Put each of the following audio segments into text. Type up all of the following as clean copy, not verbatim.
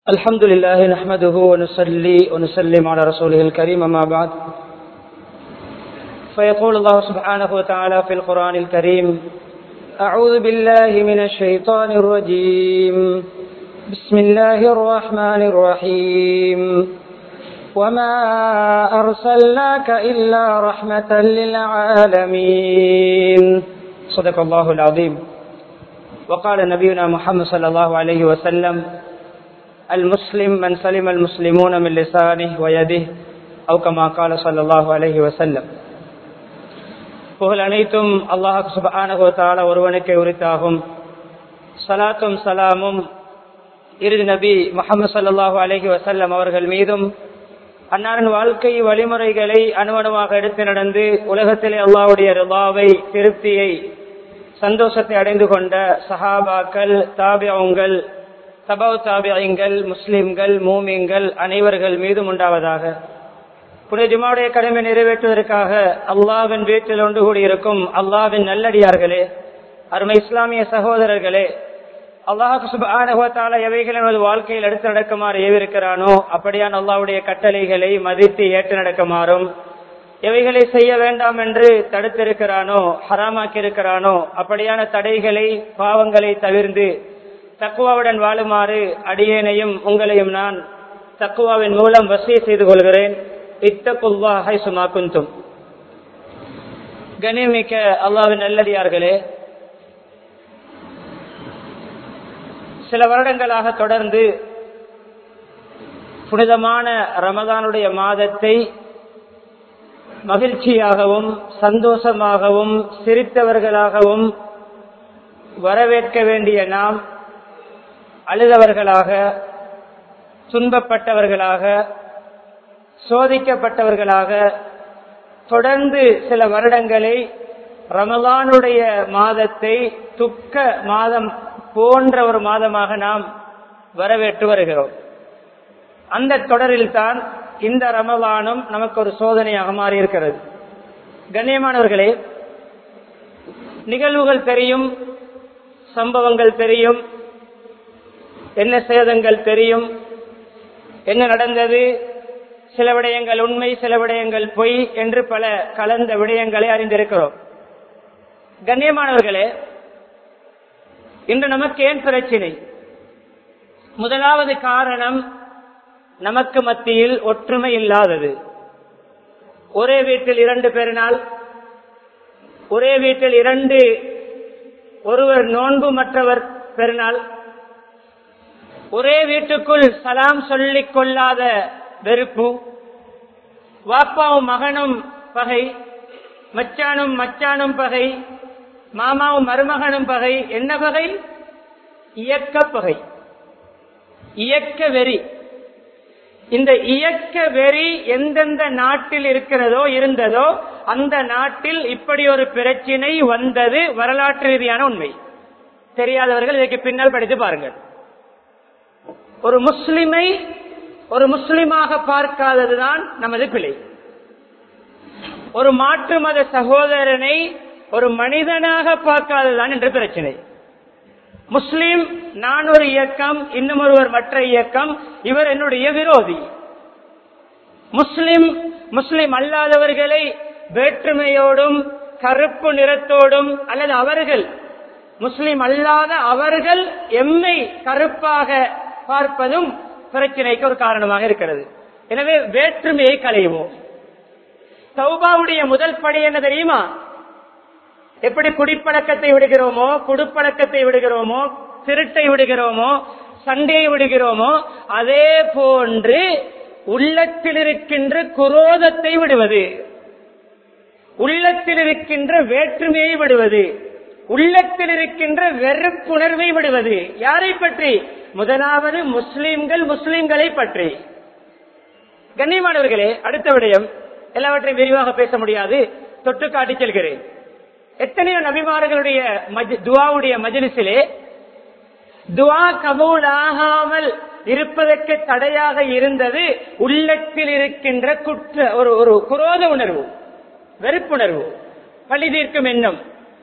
الحمد لله نحمده ونصلي ونسلم على رسوله الكريم أما بعد فيقول الله سبحانه وتعالى في القرآن الكريم أعوذ بالله من الشيطان الرجيم بسم الله الرحمن الرحيم وما أرسلناك إلا رحمة للعالمين صدق الله العظيم. وقال نبينا محمد صلى الله عليه وسلم المسلم من سلم المسلمون من لسانه ويده أو كما قال صلى الله عليه وسلم. புகழ் அனைத்தும் அல்லாஹ் சுப்ஹானஹு வ தஆலா ஒருவனுக்கே உரித்தாகும். ஸலாத்தும் ஸலாமும் இறுதி நபி முஹம்மது ஸல்லல்லாஹு அலைஹி வஸல்லம் அவர்கள் மீதும் அன்னாரின் வாழ்க்கை வழிமுறைகளை அணுவணுவாக எடுத்து நடந்து உலகத்திலே அல்லாஹ்வுடைய ரிதாவை திருப்தியை சந்தோஷத்தை அடைந்து கொண்ட சஹாபாக்கள் தாபிஊன்கள் தபவு தாபிஈன்கள் முஸ்லிம்கள் மூமின்கள் அனைவர்கள் மீதும் உண்டாவதாக. புனித ஜும்ஆவுடைய கடமை நிறைவேற்றுவதற்காக அல்லாஹ்வின் வீட்டில் ஒன்று கூடியிருக்கும் அல்லாஹ்வின் நல்லடியார்களே, அருமை இஸ்லாமிய சகோதரர்களே, அல்லாஹ் சுப்ஹானஹு வ தஆலா எவைகளை நமது வாழ்க்கையில் எடுத்து நடக்குமாறு ஏவிருக்கிறானோ அப்படியான அல்லாஹ்வுடைய கட்டளைகளை மதித்து ஏற்று நடக்குமாறும், எவைகளை செய்ய வேண்டாம் என்று தடுத்திருக்கிறானோ ஹராமாக்கி இருக்கிறானோ அப்படியான தடைகளை பாவங்களை தவிர்ந்து தக்குவாவுடன் வாழுமாறு அடியேனையும் உங்களையும் நான் தக்குவாவின் மூலம் வசிய செய்து கொள்கிறேன். இத்தகுல்லாஹ ஹைசுமா குந்தும். கண்ணியமிக்க அல்லாஹ்வின் நல்லடியார்களே, சில வருடங்களாக தொடர்ந்து புனிதமான ரமதானுடைய மாதத்தை மகிழ்ச்சியாகவும் சந்தோஷமாகவும் சிரித்தவர்களாகவும் வரவேற்க வேண்டிய நாம் அழுதவர்களாக, துன்பப்பட்டவர்களாக, சோதிக்கப்பட்டவர்களாக தொடர்ந்து சில வருடங்களை ரமலானுடைய மாதத்தை துக்க மாதம் போன்ற ஒரு மாதமாக நாம் வரவேற்று வருகிறோம். அந்த தொடரில் தான் இந்த ரமலானும் நமக்கு ஒரு சோதனையாக மாறியிருக்கிறது. கண்ணியமானவர்களே, நிகழ்வுகள் தெரியும், சம்பவங்கள் தெரியும், என்ன சேதங்கள் தெரியும், என்ன நடந்தது, சில விடயங்கள் உண்மை சில விடயங்கள் பொய் என்று பல கலந்த விடயங்களை அறிந்திருக்கிறோம். கண்ணியமானவர்களே, இன்று நமக்கு ஏன் பிரச்சினை? முதலாவது காரணம், நமக்கு மத்தியில் ஒற்றுமை இல்லாதது. ஒரே வீட்டில் 2 பெருநாள், ஒரே வீட்டில் 2 ஒருவர் நோன்பு மற்றவர் பெருநாள், ஒரே வீட்டுக்குள் சலாம் சொல்லிக் கொள்ளாத வெறுப்பு, வாப்பாவும் மகனும் பகை, மச்சானும் மச்சானும் பகை, மாமாவும் மருமகனும் பகை. என்ன பகை? இயக்க பகை, இயக்க வெறி. இந்த இயக்க வெறி எந்தெந்த நாட்டில் இருக்கிறதோ இருந்ததோ அந்த நாட்டில் இப்படி ஒரு பிரச்சினை வந்தது வரலாற்று ரீதியான உண்மை. தெரியாதவர்கள் இதற்கு பின்னால் படித்து பாருங்கள். ஒரு முஸ்லிமை ஒரு முஸ்லிமாக பார்க்காததுதான் நமது பிழை. ஒரு மாற்று மத சகோதரனை ஒரு மனிதனாக பார்க்காததுதான் என்ற பிரச்சனை. முஸ்லிம் நான் ஒரு இயக்கம், இன்னும் ஒருவர் மற்ற இயக்கம், இவர் என்னுடைய விரோதி. முஸ்லிம் அல்லாதவர்களை வேற்றுமையோடும் கருப்பு நிறத்தோடும் அல்லது அவர்கள் முஸ்லிம் அல்லாத அவர்கள் எம்மை கருப்பாக பார்ப்பதும் பிரச்சனைக்கு ஒரு காரணமாக இருக்கிறது. எனவே வேற்றுமையை களைவோம். தௌபாவுடைய முதல் படி என்ன தெரியுமா? எப்படி குடிப்பழக்கத்தை விடுகிறோமோ, குடுப்பழக்கத்தை விடுகிறோமோ, திருட்டை விடுகிறோமோ, சண்டையை விடுகிறோமோ, அதே போன்று உள்ளத்தில் இருக்கின்ற குரோதத்தை விடுவது, உள்ளத்தில் இருக்கின்ற வேற்றுமையை விடுவது, உள்ளத்தில் இருக்கின்ற வெறுப்புணர்வை விடுவது. யாரை பற்றி? முதலாவது முஸ்லிம்களை பற்றி. கண்ணியமானவர்களே, அடுத்த விடயம், எல்லாவற்றையும் விரிவாக பேச முடியாது, தொட்டு காட்டி செல்கிறேன். எத்தனையோ நபிமார்களுடைய துஆவுடைய மஜ்லிஸிலே துஆ கபூல் ஆகாமல் இருப்பதற்கு தடையாக இருந்தது உள்ளத்தில் இருக்கின்ற ஒரு குரோத உணர்வு, வெறுப்புணர்வு, பழி தீர்க்கும் எண்ணம்.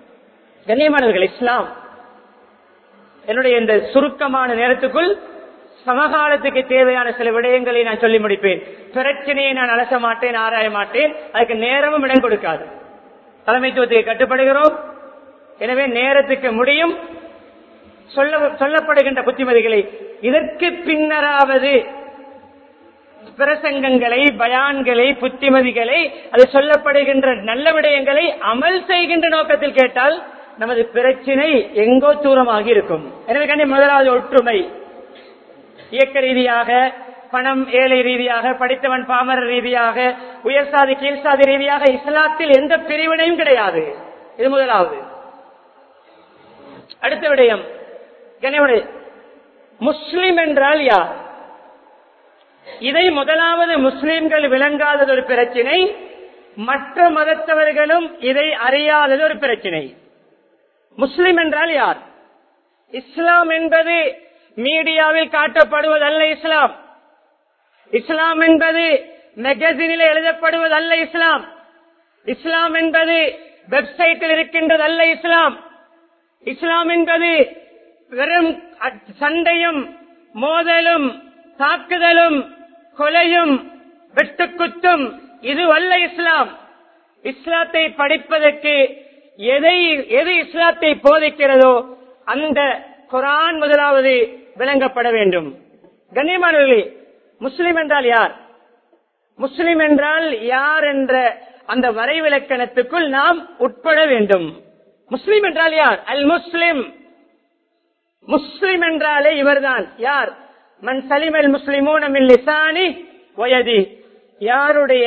கண்ணியமானவர்கள், இஸ்லாம் என்னுடைய இந்த சுருக்கமான நேரத்துக்குள் சமகாலத்துக்கு தேவையான சில விடயங்களை நான் சொல்லி முடிப்பேன். பிரச்சனையை நான் அலச மாட்டேன், ஆராய மாட்டேன். அதுக்கு நேரமும் இடம் கொடுக்காது. தலைமைத்துவத்துக்கு கட்டுப்படுகிறோம். எனவே நேரத்துக்கு முடியும். சொல்லப்படுகின்ற புத்திமதிகளை இதற்கு பின்னராவது பிரசங்கங்களை, பயான்களை, புத்திமதிகளை, அது சொல்லப்படுகின்ற நல்ல விடயங்களை அமல் செய்கின்ற நோக்கத்தில் கேட்டால் நமது பிரச்சினை எங்கோ தூரமாகி இருக்கும். எனவே முதலாவது ஒற்றுமை. இயக்க ரீதியாக, பணம் ஏழை ரீதியாக, படித்தவன் பாமர ரீதியாக, உயர்சாதி கீழ்சாதி ரீதியாக இஸ்லாத்தில் எந்த பிரிவினையும் கிடையாது. இது முதலாவது. அடுத்த விடயம், முஸ்லிம் என்றால் யார்? இதை முதலாவது முஸ்லிம்கள் விளங்காதது ஒரு பிரச்சினை, மற்ற மதத்தவர்களும் இதை அறியாதது ஒரு பிரச்சினை. முஸ்லிம் என்றால் யார்? இஸ்லாம் என்பது மீடியாவில் காட்டப்படுவதல்ல. இஸ்லாம் இஸ்லாம் என்பது மேகசினில் எழுதப்படுவதல்ல. இஸ்லாம் இஸ்லாம் என்பது வெப்சைட்டில் இருக்கின்றதல்ல. இஸ்லாம் இஸ்லாம் என்பது வெறும் சண்டையும் மோதலும் தாக்குதலும் கொலையும் வெட்டுக்குத்தும் இதுவல்ல இஸ்லாம். இஸ்லாத்தை படிப்பதற்கு எது இஸ்லாத்தை போதிக்கிறதோ அந்த குர்ஆன் முதலாவது விளங்கப்பட வேண்டும். கண்ணியமானவர்களே, முஸ்லிம் என்றால் யார்? முஸ்லிம் என்றால் யார் என்ற அந்த வரைவிலக்கணத்துக்குள் நாம் உட்பட வேண்டும். முஸ்லிம் என்றால் யார்? அல் முஸ்லிம். முஸ்லிம் என்றாலே இவர்தான். யார்? மன் சலிமல் முஸ்லிமூன மின் லிசானி வயதி. யாருடைய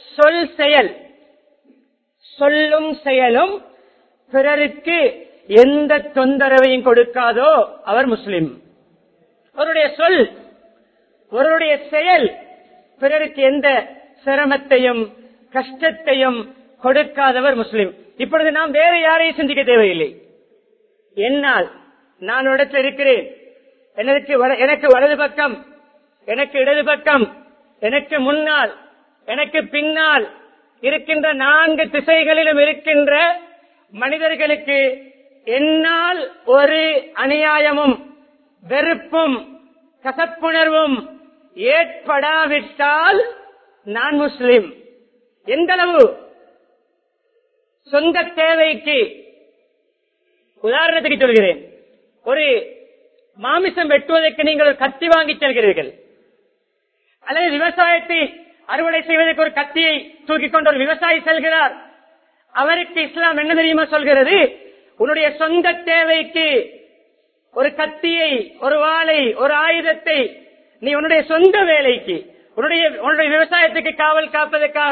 சொல்லும் செயலும் பிறருக்கு எந்த தொந்தரவையும் கொடுக்காதோ அவர் முஸ்லிம். அவருடைய சொல், அவருடைய செயல் பிறருக்கு எந்த சிரமத்தையும் கஷ்டத்தையும் கொடுக்காதவர் முஸ்லிம். இப்பொழுது நாம் வேற யாரையும் சிந்திக்க தேவையில்லை. என்னால் நான் இடத்தில் இருக்கிறேன், எனக்கு வலது பக்கம், எனக்கு இடது பக்கம், எனக்கு முன்னால், எனக்கு பின்னால் இருக்கின்ற 4 திசைகளிலும் இருக்கின்ற மனிதர்களுக்கு என்னால் ஒரு அநியாயமும் வெறுப்பும் கசப்புணர்வும் ஏற்படாவிட்டால் நான் முஸ்லிம். எந்தளவு சொந்த தேவைக்கு, உதாரணத்துக்கு சொல்கிறேன், ஒரு மாமிசம் வெட்டுவதற்கு நீங்கள் ஒரு கத்தி வாங்கி செல்கிறீர்கள், அல்லது விவசாயத்தை அறுவடை செய்வதற்கு ஒரு கத்தியை தூக்கிக் கொண்டு ஒரு விவசாயி செல்கிறார். அவருக்கு இஸ்லாம் என்ன தெரியுமா சொல்கிறது? உன்னுடைய சொந்த தேவைக்கு ஒரு கத்தியை, ஒரு வாளை, ஒரு ஆயுதத்தை நீ உன்னுடைய சொந்த வேலைக்கு, உன்னுடைய விவசாயத்துக்கு காவல் காப்பதற்காக,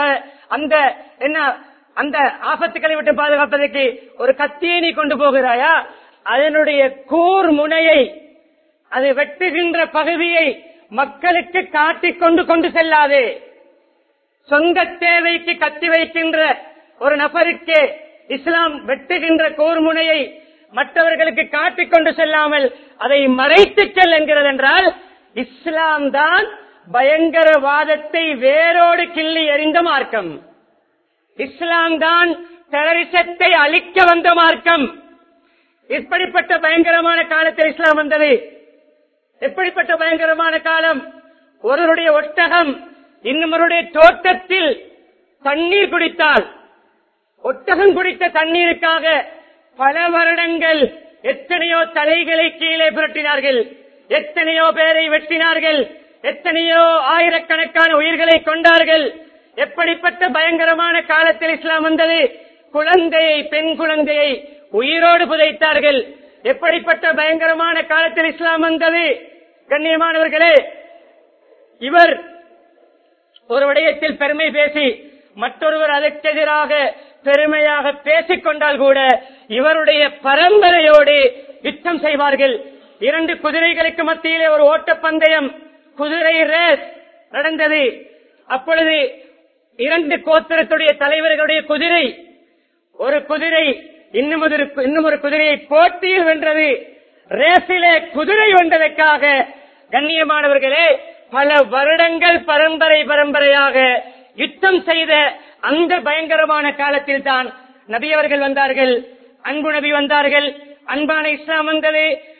அந்த ஆபத்துக்களை விட்டு பாதுகாப்பதற்கு ஒரு கத்தியை நீ கொண்டு போகிறாயா? அதனுடைய கூர் முனையை, அது வெட்டுகின்ற பகுதியை மக்களுக்கு காட்டிக் கொண்டு செல்லாதே. சொந்த தேவைக்கு கத்தி வைக்கின்ற ஒரு நபருக்கு இஸ்லாம் வெட்டுகின்ற கூர்முனையை மற்றவர்களுக்கு காட்டிக் கொண்டு செல்லாமல் அதை மறைத்துச் செல் என்கிறது. என்றால் இஸ்லாம் தான் பயங்கரவாதத்தை வேரோடு கிள்ளி எறிந்த மார்க்கம். இஸ்லாம் தான் டெரரிசத்தை அழிக்க வந்த மார்க்கம். இப்படிப்பட்ட பயங்கரமான காலத்தில் இஸ்லாம் வந்தது. எப்படிப்பட்ட பயங்கரமான காலம்! ஒருவருடைய ஒட்டகம் இன்னொருடைய தோட்டத்தில் தண்ணீர் குடித்தால், ஒட்டகம் குடித்த தண்ணீருக்காக பல வருடங்கள் எத்தனையோ தலைகளை கீழே புரட்டினார்கள், எத்தனையோ பேரை வெட்டினார்கள், எத்தனையோ ஆயிரக்கணக்கான உயிர்களை கொண்டார்கள். எப்படிப்பட்ட பயங்கரமான காலத்தில் இஸ்லாம் வந்தது! குழந்தையை, பெண் குழந்தையை உயிரோடு புதைத்தார்கள். எப்படிப்பட்ட பயங்கரமான காலத்தில் இஸ்லாம் வந்தது! கண்ணியமானவர்களே, இவர் ஒரு விடயத்தில் பெருமை பேசி மற்றொருவர் அதற்கு எதிராக பெருமையாக பேசிக் கொண்டால் கூட இவருடைய பரம்பரையோடு யுத்தம் செய்வார்கள். 2 குதிரைகளுக்கு மத்தியிலே ஒரு ஓட்டப்பந்தயம், குதிரை ரேஸ் நடந்தது. அப்பொழுது 2 கோத்திரத்துடைய தலைவர்களுடைய குதிரை, ஒரு குதிரை இன்னும் ஒரு குதிரையை போட்டியில் வென்றது. ரேசிலே குதிரை வென்றதற்காக கண்ணியமானவர்களே பல வருடங்கள் பரம்பரையாக யுத்தம் செய்த அந்த பயங்கரமான காலத்தில் தான் நபி அவர்கள் வந்தார்கள். அன்பு நபி வந்தார்கள். அன்பான இஸ்லாம் வந்தது.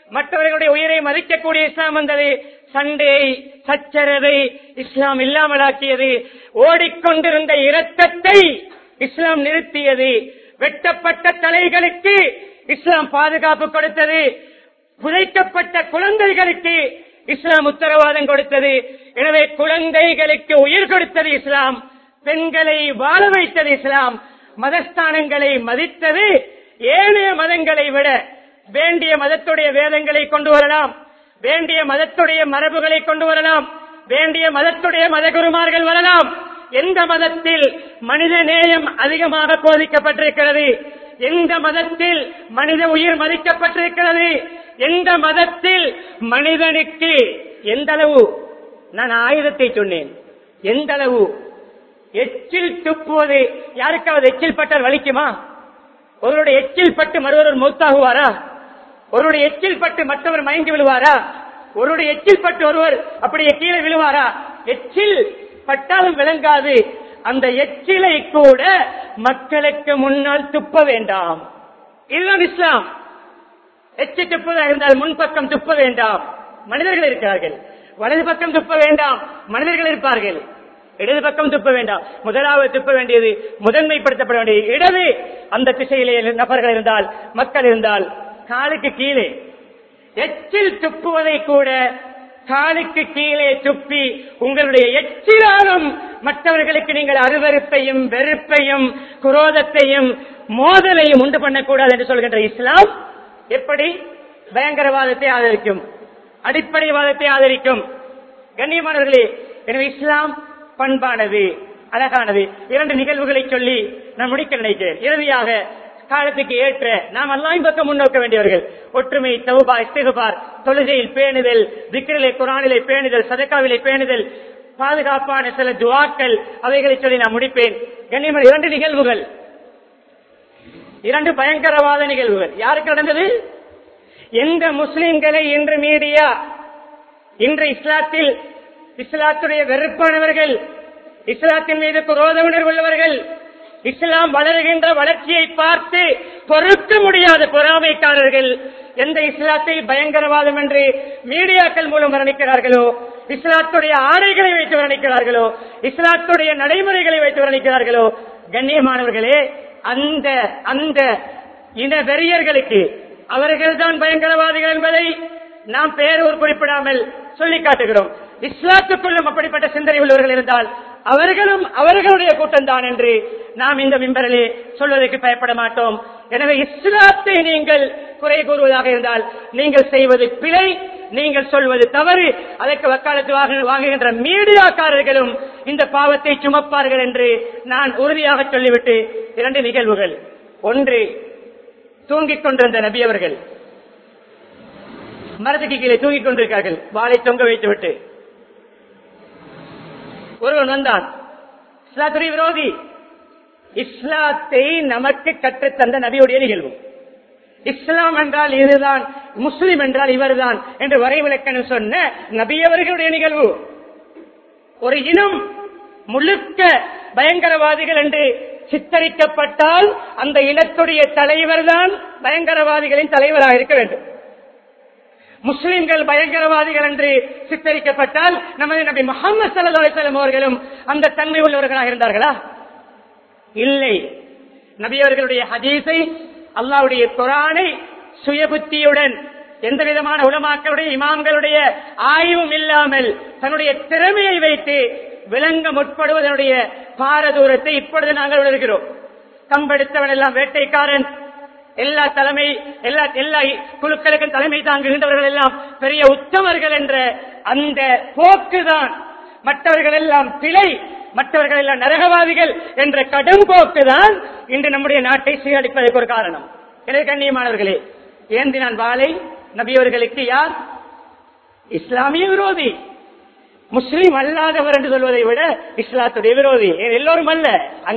மற்றவர்களுடைய உயிரை மதிக்கக்கூடிய இஸ்லாம் வந்தது. சண்டை சச்சரவை இஸ்லாம் இல்லாமலாக்கியது. ஓடிக்கொண்டிருந்த இரத்தத்தை இஸ்லாம் நிறுத்தியது. வெட்டப்பட்ட தலைகளுக்கு இஸ்லாம் பாதுகாப்பு கொடுத்தது. புதைக்கப்பட்ட குழந்தைகளுக்கு இஸ்லாம் உத்தரவாதம் கொடுத்தது. எனவே குழந்தைகளுக்கு உயிர் கொடுத்தது இஸ்லாம். பெண்களை வாழ வைத்தது இஸ்லாம். மதஸ்தானங்களை மதித்தது. ஏனைய மதங்களை விட வேண்டிய மதத்துடைய வேதங்களை கொண்டு வரலாம், வேண்டிய மதத்துடைய மரபுகளை கொண்டு வரலாம், வேண்டிய மதத்துடைய மதகுருமார்கள் வரலாம். எந்த மதத்தில் மனித நேயம் அதிகமாக போதிக்கப்பட்டிருக்கிறது, எந்த மதத்தில் மனித உயிர் மதிக்கப்பட்டிருக்கிறது, எந்த மதத்தில் மனிதனுக்கு எந்த அளவு, நான் ஆயுதத்தை சொன்னேன், எந்த அளவு எச்சில் துப்புவது, யாருக்காவது எச்சில் பட்டால் வலிக்குமா? ஒருவருடைய எச்சில் பட்டு மறுவர் மௌத்தாகுவாரா? ஒருவருடைய எச்சில் பட்டு மற்றவர் மயங்கி விழுவாரா? ஒருவருடைய எச்சில் பட்டு ஒருவர் அப்படியே கீழே விழுவாரா? எச்சில் பட்டாலும் விளங்காது. அந்த எச்சிலை கூட மக்களுக்கு முன்னால் துப்ப வேண்டாம். இதுதான் இஸ்லாம். எச்சி துப்புவதாக இருந்தால் முன்பக்கம் துப்ப வேண்டாம். மனிதர்கள் இருக்கிறார்கள். வலது பக்கம் துப்ப வேண்டாம், மனிதர்கள் இருப்பார்கள். இடது பக்கம் துப்ப வேண்டாம். முதலாவது துப்ப வேண்டியது, முதன்மைப்படுத்தப்பட வேண்டியது இடது. அந்த திசையிலே நபர்கள் இருந்தால், மக்கள் இருந்தால் காலுக்கு கீழே எச்சில் துப்புவதை கூட காலுக்கு கீழே துப்பி உங்களுடைய எச்சிலாலும் மற்றவர்களுக்கு நீங்கள் அருவருப்பையும் வெறுப்பையும் குரோதத்தையும் மோதலையும் உண்டு பண்ணக்கூடாது என்று சொல்கின்ற இஸ்லாம் எப்படி பயங்கரவாதத்தை ஆதரிக்கும், அடிப்படைவாதத்தை ஆதரிக்கும்? கண்ணியமானவர்களே, எனவே இஸ்லாம் பண்பானது, அழகானது. 2 நிகழ்வுகளை சொல்லி நான் முடிக்க நினைக்கிறேன். இறுதியாக காலத்துக்கு ஏற்ற நாம் அல்லாஹ்வின் பக்கம் முன்னோக்க வேண்டியவர்கள். ஒற்றுமை, தௌபா, இஸ்திக்பார், தொழுகையில் பேணுதல், திக்ரிலே குர்ஆனிலே பேணுதல், சதகாவிலே பேணுதல், பாதுகாப்பான சில துஆக்கள், அவைகளை சொல்லி நான் முடிப்பேன். கண்ணியமான 2 நிகழ்வுகள், 2 பயங்கரவாத நிகழ்வுகள். யாருக்கு நடந்தது? எந்த முஸ்லிம்களை இன்று மீடியா, இன்று இஸ்லாத்தில் இஸ்லாத்துடைய வெறுப்பானவர்கள், இஸ்லாத்தின் மீது குரோத உணர்வு உள்ளவர்கள், இஸ்லாம் வளர்கின்ற வளர்ச்சியை பார்த்து பொறுக்க முடியாத பொறாமைக்காரர்கள் எந்த இஸ்லாத்தை பயங்கரவாதம் என்று மீடியாக்கள் மூலம் வர்ணிக்கிறார்களோ, இஸ்லாத்துடைய ஆடைகளை வைத்து வர்ணிக்கிறார்களோ, இஸ்லாத்துடைய நடைமுறைகளை வைத்து வர்ணிக்கிறார்களோ, கண்ணியமானவர்களே, அந்த அந்த இன வெறியர்களுக்கு அவர்கள்தான் பயங்கரவாதிகள் என்பதை நாம் பேரூர் குறிப்பிடாமல் சொல்லி காட்டுகிறோம். இஸ்லாத்துக்குள்ளும் அப்படிப்பட்ட சிந்தனை உள்ளவர்கள் இருந்தால் அவர்களும் அவர்களுடைய கூட்டம் தான் என்று நாம் இந்த மிம்பரிலே சொல்வதற்கு பயப்பட மாட்டோம். எனவே இஸ்லாத்தை நீங்கள் குறை கூறுவதாக இருந்தால் நீங்கள் செய்வது பிழை, நீங்கள் சொல்வது தவறு. அதற்கு வக்காலத்து வாங்குகின்ற மீடியாக்காரர்களும் இந்த பாவத்தை சுமப்பார்கள் என்று நான் உறுதியாக சொல்லிவிட்டு 2 நிகழ்வுகள். ஒன்று, தூங்கிக் கொண்டிருந்த நபி அவர்கள் மரத்துக்கு கீழே தூங்கிக் கொண்டிருக்கிறார்கள், வாளை தொங்க வைத்துவிட்டு. ஒருவன் வந்தான், இஸ்லாத்துடைய விரோதி. இஸ்லாத்தை நமக்கு கற்றுத்தந்த நபியுடைய நிகழ்வு. இஸ்லாம் என்றால் இதுதான், முஸ்லிம் என்றால் இவர்தான் என்று வரைவிலக்கணம் சொன்ன நபியவர்களுடைய நிகழ்வு. ஒரு இனம் முழுக்க பயங்கரவாதிகள் என்று சித்தரிக்கப்பட்டால் அந்த இனத்துடைய தலைவர் தான் பயங்கரவாதிகளின் தலைவராக இருக்க வேண்டும். முஸ்லிம்கள் பயங்கரவாதிகள் என்று சித்தரிக்கப்பட்டால் நமது நபி முஹம்மது ஸல்லல்லாஹு அலைஹி வஸல்லம் அவர்களும் அந்த தன்மை உள்ளவர்களாக இருந்தார்களா? இல்லை. நபி அவர்களுடைய ஹதீஸை, அல்லாஹ்வுடைய குர்ஆனை சுய புத்தியுடன், எந்த விதமான உலமாக்களுடைய இமாம்களுடைய ஆய்வும் இல்லாமல் தன்னுடைய திறமையை வைத்து விளங்க முற்படுவதனுடைய பாரதூரத்தை இப்பொழுது நாங்கள் உணர்கிறோம். கம்பெடுத்தவன் எல்லாம் வேட்டைக்காரன், எல்லா குழுக்களுக்கும் தலைமை தாங்குகின்றவர்கள் எல்லாம் பெரிய உத்தமர்கள் என்ற அந்த போக்குதான், மற்றவர்கள் எல்லாம் பிழை, மற்றவர்கள் எல்லாம் நரகவாதிகள் என்ற கடும் போக்குதான் இன்று நம்முடைய நாட்டை சீரழிப்பதற்கு ஒரு காரணம். எனவே கண்ணியமானவர்களே, ஏந்தினான் வாளை நபியவர்களுக்கு யார்? இஸ்லாமிய விரோதி, முஸ்லிம் அல்லாதவர் என்று சொல்வதை விட இஸ்லாத்துடைய விரோதி. எல்லோரும் அல்ல,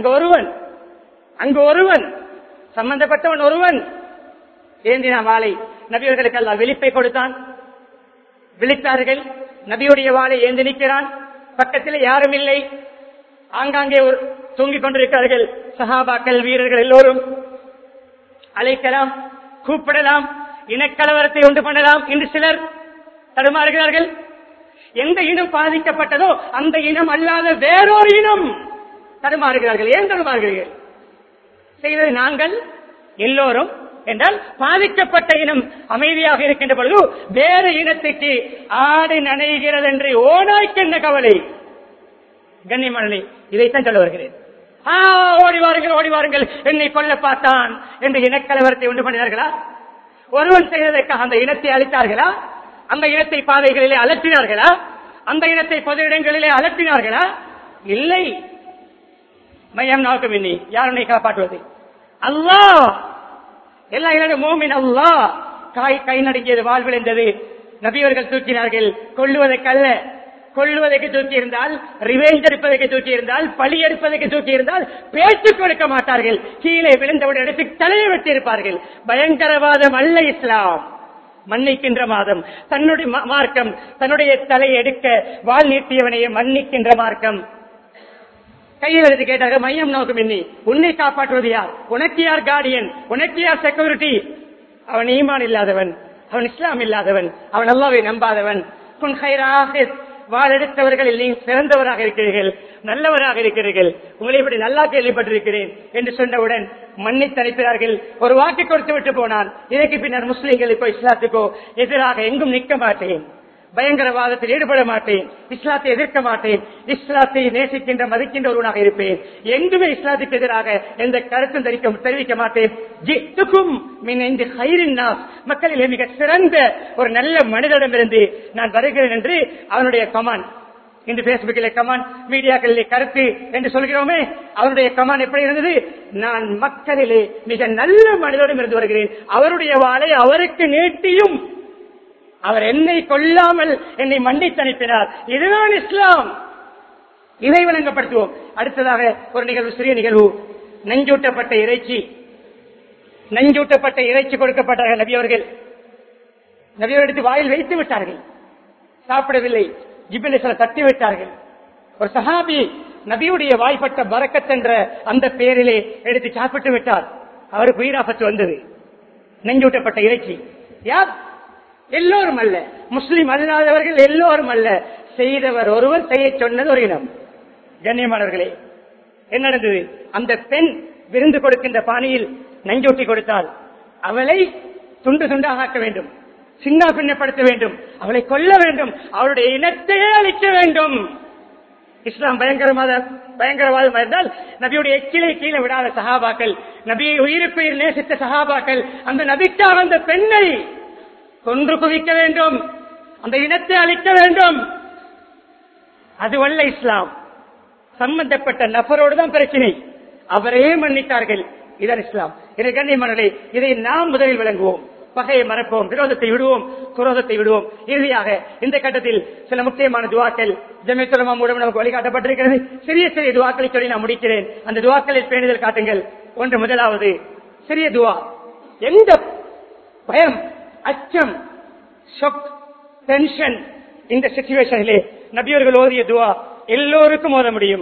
அங்கு ஒருவன் சம்பந்தப்பட்டவன் ஒருவன் ஏந்தினான் வாளை. நபியவர்களுக்கு அல்லாஹ் விழிப்பை கொடுத்தான். விழித்தார்கள். நபியுடைய வாளை ஏந்தி நிற்கிறான். பக்கத்தில் யாரும் இல்லை. ஆங்காங்கே தூங்கிக் கொண்டிருக்கிறார்கள் சஹாபாக்கள், வீரர்கள் எல்லோரும். அழைக்கலாம், கூப்பிடலாம். இனக்கலவரத்தை உண்டு பண்ணலாம் என்று சிலர் தடுமாறுகிறார்கள். எந்த இனம் பாதிக்கப்பட்டதோ அந்த இனம் அல்லாத வேறொரு இனம் தடுமாறுகிறார்கள். ஏன் தடுமாறுகிறீர்கள்? செய்தது நாங்கள் எல்லோரும் என்றால் பாதிக்கப்பட்ட இனம் அமைதியாக இருக்கின்ற பொழுது வேறு இனத்துக்கு ஆடு நனைகிறது என்று ஓனாய்க்கு என்ன கவலை? கண்ணியமானே, இதைத்தான் சொல்ல வருகிறேன். ஓடி வாருங்கள், ஓடி வாருங்கள், என்னை கொல்ல பார்த்தான் என்று இனக்கலவரத்தை உண்டு பண்ணினார்களா? ஒருவன் செய்ததற்காக அந்த இனத்தை அழித்தார்களா? அந்த இனத்தை பாதைகளிலே அலற்றினார்களா? அந்த இனத்தை பொது இடங்களிலே அலற்றினார்களா? இல்லை. மையம் நோக்கம் இன்னி யாருனை காப்பாற்றுவது? அல்லாஹ். எல்லா இடம் மோமின் அல்லாஹ். கை நடுங்கியது, வாழ் விளைந்தது. நபியவர்கள் தூக்கினார்கள். கொள்ளுவதற்கல்ல, கொள்ளுவதற்கு தூக்கி இருந்தால், ரிவேஞ்ச் எடுப்பதற்கு தூக்கி இருந்தால், பழி எடுப்பதற்கு தூக்கி இருந்தால் பேச்சுக் கொடுக்க மாட்டார்கள். கீழே விழுந்தவுடன் எடுத்து தலையை வெட்டி இருப்பார்கள். பயங்கரவாதம் அல்ல இஸ்லாம், மன்னிக்கின்ற மாதம். தன்னுடைய மார்க்கம் தன்னுடைய தலையை எடுக்க வாள் நீட்டியவனையே மன்னிக்கின்ற மார்க்கம். கையில் எடுத்து கேட்டார்கள், மையம் நோக்கம் இன்னி உன்னை காப்பாற்றுவது யார்? உனக்கு யார் கார்டியன்? உனக்கு யார் செக்யூரிட்டி? அவன் ஈமான் இல்லாதவன், அவன் இஸ்லாம் இல்லாதவன், அவன் அல்லாஹ்வை நம்பாதவன். குன் கைராக வாழெடுத்தவர்களில் நீங்கள் சிறந்தவராக இருக்கிறீர்கள், நல்லவராக இருக்கிறீர்கள், உங்களை இப்படி நல்லா கேள்விப்பட்டிருக்கிறேன் என்று சொன்னவுடன் மன்னித்து அனுப்பினார்கள். ஒரு வாக்கு கொடுத்து விட்டு போனான். இதற்கு பின்னர் முஸ்லிம்களுக்கோ இஸ்லாத்துக்கோ எதிராக எங்கும் நிற்க மாட்டேன், பயங்கரவாதத்தில் ஈடுபட மாட்டேன், இஸ்லாத்தை எதிர்க்க மாட்டேன், இஸ்லாத்தை நேசிக்கின்ற மதிக்கின்ற ஒருவனாக இருப்பேன், எங்குமே இஸ்லாத்துக்கு எதிராக எந்த கருத்தும் தெரிவிக்க மாட்டேன். மக்களிலே மிக சிறந்த ஒரு நல்ல மனிதனிடமிருந்து நான் வருகிறேன் என்று அவனுடைய கமான். இன்று பேஸ்புக்கிலே கமான், மீடியாக்களிலே கருத்து என்று சொல்கிறோமே, அவருடைய கமான் எப்படி இருந்தது? நான் மக்களிலே மிக நல்ல மனிதனிடம் இருந்து வருகிறேன், அவருடைய வாளை அவருக்கு நீட்டியும் அவர் என்னை கொல்லாமல் என்னை மன்னித்து அனுப்பினார். இதுதான் இஸ்லாம். இதை விளங்கப்படுத்துவோம். அடுத்ததாக ஒரு நிகழ்வு, சிறிய நிகழ்வு. நஞ்சூட்டப்பட்ட இறைச்சி கொடுக்கப்பட்டார்கள். நபியவர்கள் எடுத்து வாயில் வைத்து விட்டார்கள், சாப்பிடவில்லை. ஜிப்ரீல் தட்டி விட்டார்கள். ஒரு சஹாபி நபியுடைய வாய்ப்பட்ட பரக்கத் என்ற அந்த பெயரிலே எடுத்து சாப்பிட்டு விட்டார். அவருக்கு உயிராபத்து வந்தது. நஞ்சூட்டப்பட்ட இறைச்சி. யார்? எல்லோரும் அல்ல, முஸ்லிம் அல்லாதவர்கள் எல்லோரும் அல்ல, செய்தவர் ஒருவர், செய்ய சொன்னது ஒரு இனம். கண்ணியமானவர்களே, என்ன நடந்தது? அந்த பெண் விருந்து கொடுக்கின்ற பாணியில் நஞ்சூட்டி கொடுத்தால் அவளை துண்டு துண்டாக ஆக்க வேண்டும், சின்ன பின்னப்படுத்த வேண்டும், அவளை கொல்ல வேண்டும், அவளுடைய இனத்தையே அழிக்க வேண்டும். இஸ்லாம் பயங்கரவாதம் இருந்தால் நபியுடைய எச்சிலை கீழே விடாத சஹாபாக்கள், நபியை உயிருக்கு உயிர் நேசித்த சஹாபாக்கள் அந்த நபிக்காக அந்த பெண்ணை கொன்று குவிக்க வேண்டும், அந்த இனத்தை அழிக்க வேண்டும். அதுவல்ல இஸ்லாம். சம்பந்தப்பட்ட நபரோடு தான் பிரச்சனை, அவரையே மன்னித்தார்கள். இதான் இஸ்லாம். இதை கண்ணியமானவர்களே, இதை நாம் முதலில் விளங்குவோம். பகையை மறப்போம், விரோதத்தை விடுவோம், குரோதத்தை விடுவோம். இறுதியாக இந்த கட்டத்தில் சில முக்கியமான துவாக்கள் ஜமீஅத் உலமா மூலம் நமக்கு வழிகாட்டப்பட்டிருக்கிறது. சிறிய சிறிய துவாக்களை சொல்லி நான் முடிக்கிறேன். அந்த துவாக்களில் பேணுதல் காட்டுங்கள். ஒன்று, முதலாவது சிறிய துவா. எந்த பயம், அச்சம், ஷாக், டென்ஷன் இந்த சிச்சுவேஷனிலே நபியர்கள் ஓதிய துவா எல்லோருக்கும் ஓத முடியும்.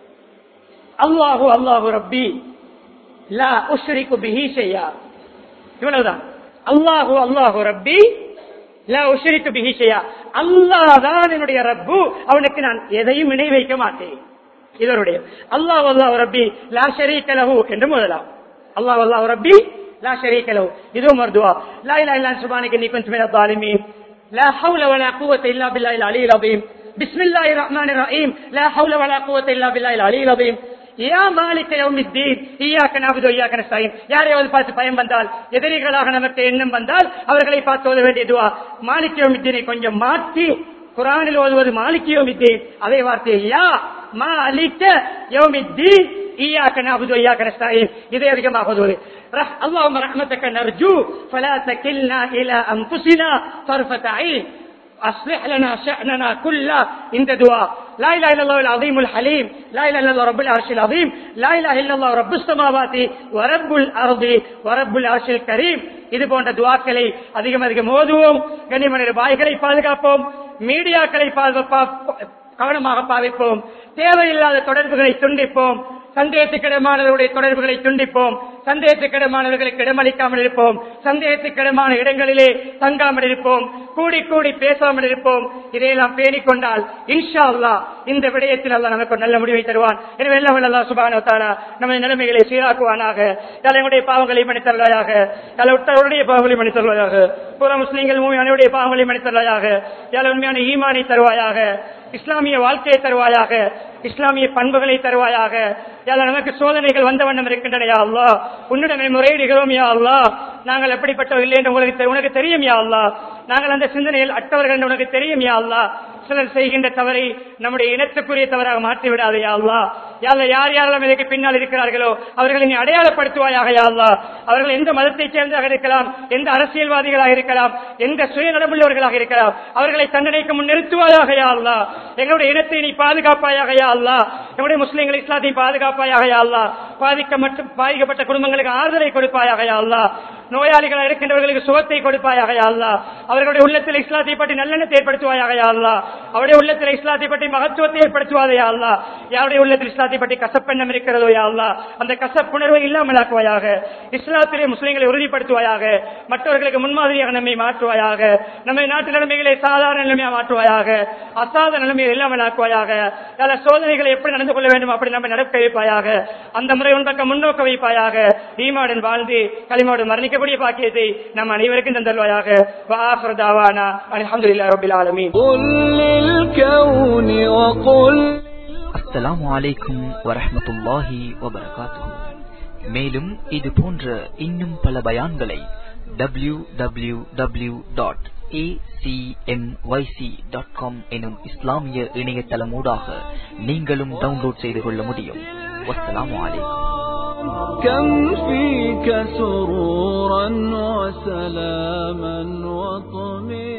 அல்லாஹு அல்லாஹு ரப்பி லா உஷ்ரிகு பிஹி ஷையா. இவ்வளவுதான். அல்லாஹு அல்லாஹு ரப்பி லா உஷ்ரிகு பிஹி ஷையா. அல்லாஹ் தான் என்னுடைய ரப்பு, அவனுக்கு நான் எதையும் இணை வைக்க மாட்டேன். இதனுடைய அல்லாஹு அல்லாஹு ரப்பி லா ஷரீக லஹு என்று முதலாம். அல்லாஹு அல்லாஹு ரப்பி லா ஷரீக லஹு. இதுவும் ஒரு துஆ. லா இலாஹா இல்லா அன்த சுப்ஹானக இன்னி குன்து மினல் ஸாலிமீன். லா ஹவ்ல வலா குவத்த இல்லா பில்லாஹில் அலியில் அஸீம். பிஸ்மில்லாஹிர் ரஹ்மானிர் ரஹீம். லா ஹவ்ல வலா குவத்த இல்லா பில்லாஹில் அலியில் அஸீம். யா மாலிக யௌமித்தீன் இய்யாக நஅபுது வ இய்யாக நஸ்தஈன். யாரையாவது பார்த்து பயம் வந்தால், எதிரிகளாக நமக்கு எண்ணம் வந்தால் அவர்களை பார்த்து ஓத வேண்டிய துஆ. மாலிக யௌமித்தீனை கொஞ்சம் மாற்றி குர்ஆனில் ஓதுவது மாலிக யௌமித்தீன், அதே வார்த்தை யா மாலிக யௌமித்தீன் இய்யாக நஅபுது வ இய்யாக நஸ்தஈன். இதை அதிகமாக ஓதுவது. அல்லாஹும்ம ரஹ்மத்தக நர்ஜூ ஃபலா தகில்னா இலா அன்ஃபுஸினா தர்ஃபத ஐன் أصلح لنا شأننا كله. இந்த துஆ لا إله إلا الله العظيم الحليم، لا إله إلا الله رب العرش العظيم، لا إله إلا الله رب السماوات ورب الأرض ورب العرش الكريم. இது போன்ற துஆக்களை அதிகம் அதிகம் ஓதுவோம். கண்ணியமான வாய்களை பாதுகாப்போம், மீடியாக்களை கவனமாக பாவிப்போம். தேவையில்லாத தொடர்புகளை துண்டிப்போம். சந்தேகத்துக்கிடமானவர்களுடைய தொடர்புகளை துண்டிப்போம். சந்தேகத்துக்கிடமானவர்களுக்கு இடமளிக்காமல் இருப்போம். சந்தேகத்துக்கிடமான இடங்களிலே தங்காமல் இருப்போம். கூடி கூடி பேசாமல் இருப்போம். இதையெல்லாம் பேணிக் கொண்டால் இன்ஷா அல்லாஹ் இந்த விடயத்தில் அல்லாஹ் நமக்கு நல்ல முடிவை தருவான். எனவே எல்லாம் அல்லாஹ் சுப்ஹானஹு வ தஆலா நமது நிலைமைகளை சீராக்குவானாக. என்னுடைய பாவங்களை மன்னித்தருள்வாயாக. உடைய பாவங்களை மன்னித்தருள்வாயாக. புற முஸ்லிம்கள் மூமின்களுடைய பாவங்களை மன்னித்தருள்வாயாக. உண்மையான ஈமானை தருவாயாக. இஸ்லாமிய வாழ்க்கையை தருவாயாக. இஸ்லாமிய பண்புகளை தருவாயாக. நமக்கு சோதனைகள் வந்த வண்ணம் இருக்கின்றன யா அல்லாஹ். உன்னிடமே முறையிடுகிறோம் யா அல்லாஹ். நாங்கள் எப்படிப்பட்டவர்கள் இல்லை என்று உனக்கு தெரியும் யா அல்லாஹ். நாங்கள் அந்த சிந்தனையில் அட்டவர்கள் என்று உனக்கு தெரியும் யா அல்லாஹ். சிலர் செய்கின்ற தவறை நம்முடைய இனத்துக்குரிய தவறாக மாற்றி விடாது யா அல்லாஹ். யார் யாரெல்லாம் இதற்கு பின்னால் இருக்கிறார்களோ அவர்களை நீ அடையாளப்படுத்துவாயாக யா அல்லாஹ். அவர்கள் எந்த மதத்தைச் சேர்ந்ததாக இருக்கலாம், எந்த அரசியல்வாதிகளாக இருக்கலாம், எந்த சுயநலமுள்ளவர்களாக இருக்கலாம், அவர்களை தண்டனைக்கு முன் நிறுத்துவாயாக யா அல்லாஹ். எங்களுடைய இனத்தை நீ பாதுகாப்பாயாக யா அல்லாஹ். எங்களுடைய முஸ்லிம்கள் இஸ்லாத்தை பாதுகாப்பாயாக யா அல்லாஹ். பாதிக்கப்பட்ட குடும்பங்களுக்கு ஆறுதலை கொடுப்பாயாக யா அல்லாஹ். நோயாளிகளாக இருக்கின்றவர்களுக்கு சுகத்தை கொடுப்பாயாக யா அல்லாஹ். அவர்களுடைய உள்ளத்தில் இஸ்லாத்தை பற்றி நல்லெண்ணத்தை ஏற்படுத்துவாயாக யா அல்லாஹ். அவருடைய உள்ளத்தில் இஸ்லாத்தை பற்றி மகத்துவத்தை ஏற்படுத்துவாதே யா அல்லாஹ். யாருடைய உள்ளத்தில் இஸ்லாத்தை பற்றி கசப்பெண்ணம் இருக்கிறதோ யா அல்லாஹ், அந்த கசப்புணர்வை இல்லாமலாக்குவாயாக. இஸ்லாத்திலே முஸ்லிம்களை உறுதிப்படுத்துவாயாக. மற்றவர்களுக்கு முன்மாதிரியாக நம்மை மாற்றுவாயாக. நம்மை நாட்டு நிலைமைகளை சாதாரண நிலைமையாக மாற்றுவாயாக. அசாதாரண நிலைமையை இல்லாமலாக்குவாயாக. சோதனைகளை எப்படி நடந்து கொள்ள வேண்டும் அப்படி நம்ம நடக்க வைப்பாயாக. அந்த முறை உன்பக்கம் முன்னோக்க வைப்பாயாக. ஈமாவுடன் வாழ்ந்து கலிமாவுடன் மரணிக்கக்கூடிய பாக்கியத்தை நம் அனைவருக்கும் தந்தல்வாயாக. வஆகிரு தஅவானா அல்ஹம்துலில்லாஹி ரப்பில் ஆலமீன். அஸ்ஸலாமு அலைக்கும் வரஹ்மத்துல்லாஹி வபரகாத்துஹு. மேலும் இது போன்ற இன்னும் பல பயான்களை www.acmyc.com எனும் இஸ்லாமிய இணையதளமூடாக நீங்களும் டவுன்லோட் செய்து கொள்ள முடியும். வஸ்ஸலாமு அலைக்கும். كم فيك سرورا وسلاما وطمئنانا